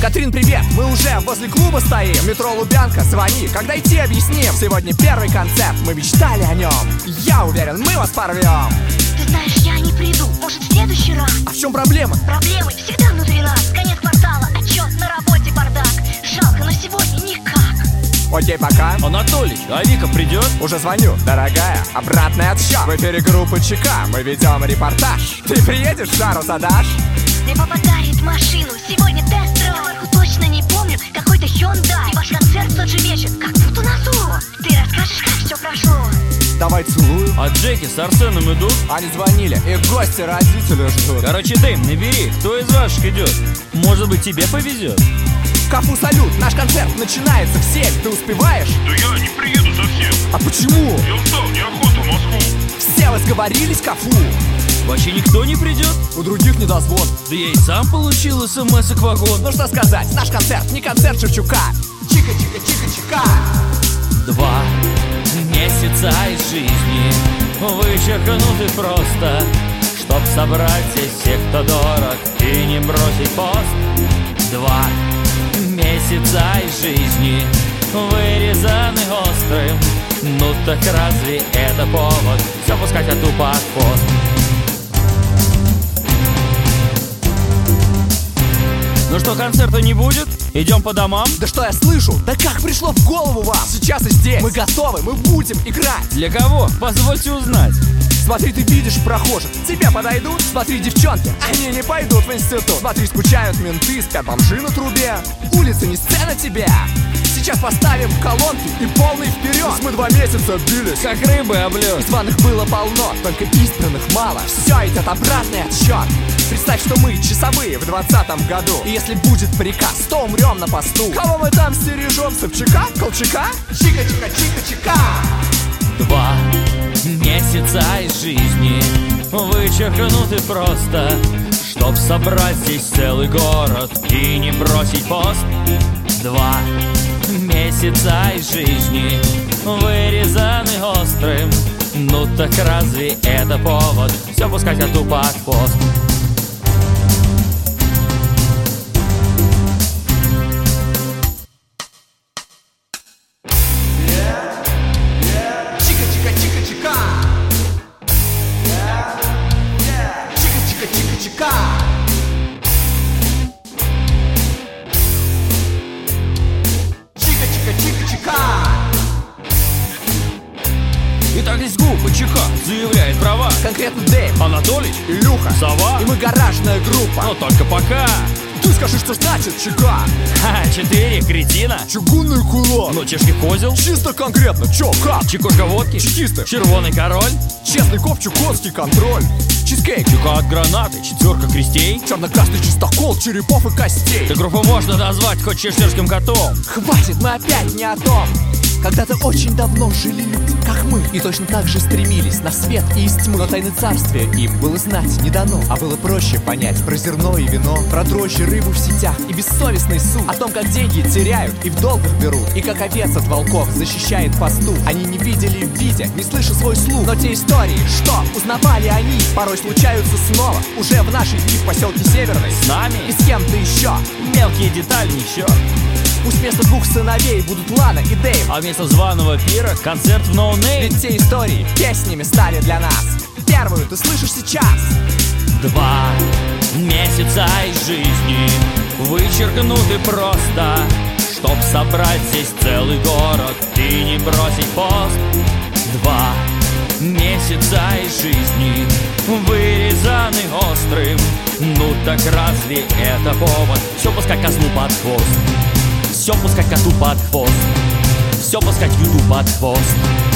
Катрин, привет! Мы уже возле клуба стоим. Метро Лубянка, звони, когда идти объясним. Сегодня первый концерт, мы мечтали о нем. Я уверен, мы вас порвем. Ты знаешь, я не приду, может, в следующий раз. А в чем проблема? Проблемы всегда внутри нас. Конец квартала, отчет на работе, бардак. Жалко, но сегодня никак. Окей, пока. Анатолий, а Вика придет? Уже звоню, дорогая, обратный отсчет. В эфире группы ЧК, мы ведем репортаж. Ты приедешь, жару задашь? Мне папа дарит машину, сегодня тест-драйв. Марку точно не помню, какой-то Hyundai. И ваш концерт в тот же вечер, как будто на зло. Ты расскажешь, как все прошло? Давай целую. А Джеки с Арсеном идут? Они звонили, и гости родители ждут. Короче, Дэйм, набери, кто из ваших идет? Может быть, тебе повезет? Кафу, салют, наш концерт начинается в 7. Ты успеваешь? Да я не приеду совсем. А почему? Я устал, неохота в Москву. Все вы сговорились, Кафу? Вообще никто не придет? У других недозвон. Да я и сам получил смс-ок в вагон. Ну что сказать, наш концерт не концерт Шевчука. Чика-чика-чика-чика. 2 месяца из жизни вычеркнуты просто, чтоб собрать здесь всех, кто дорог, и не бросить пост. 2 месяца из жизни вырезаны острым. Ну так разве это повод все пускать коту под хвост? Ну что, концерта не будет? Идем по домам? Да что я слышу? Да как пришло в голову вам? Сейчас и здесь. Мы готовы, мы будем играть. Для кого? Позвольте узнать. Смотри, ты видишь прохожих, тебе подойдут. Смотри, девчонки, они не пойдут в институт. Смотри, скучают менты, спят бомжи на трубе. Улица не сцена тебе. Сейчас поставим колонки и полный вперед. Мы 2 месяца бились, Как рыбы об лед. званых было полно, только избранных мало. Все идет обратный отсчет. Представь, что мы часовые в 20-м году. И если будет приказ, то умрем на посту. Кого мы там стережем? Собчака? Колчака? Чика-чика-чика-чика. 2 месяца из жизни вычеркнуты просто, чтоб собрать здесь целый город и не бросить пост. 2 месяца из жизни вырезаны острым. Ну так разве это повод все пускать коту под хвост? Чика-чика-чика-чика. Чика-чика-чика-чика. Чика-чика-чика-чика. Итак, из группы ЧК заявляет права Конкретно Дэйв, Анатолий, Илюха, Сова. и мы гаражная группа. Но только пока. Ты скажи, что значит ЧК? 4 кретина. Чугунный кулак. Ну, чешский козел. Чисто конкретно, чё, как? Чекушка водки. Чекисты. Червоный король. Честный коп, чукотский контроль. Чизкейк. Чука от гранаты. 4 крестей. Черно-красный чистокол, черепов и костей. Эту группу можно назвать хоть чеширским котом. Хватит, мы опять не о том. Когда-то очень давно жили люди, как мы, и точно так же стремились на свет и из тьмы. Но тайны царствия им было знать не дано, а было проще понять про зерно и вино, про дрожжи, рыбу в сетях и бессовестный суд, о том, как деньги теряют и в долгах берут, и как овец от волков защищает пастух. Они не видели в виде, не слыша свой слух, но те истории, что узнавали они, порой случаются снова, уже в наши дни в поселке Северной. С нами И с кем-то еще. мелкие детали не в счет. Пусть вместо 2 сыновей будут Лана и Дэйв. А вместо званого пира концерт в No Name. Ведь те истории песнями стали для нас. Первую ты слышишь сейчас. 2 месяца из жизни вычеркнуты просто, чтоб собрать здесь целый город и не бросить пост. 2 месяца из жизни вырезаны острым. Ну так разве это повод все пускать козлу под хвост? Все пускать коту под хвост. Все пускать юту под хвост.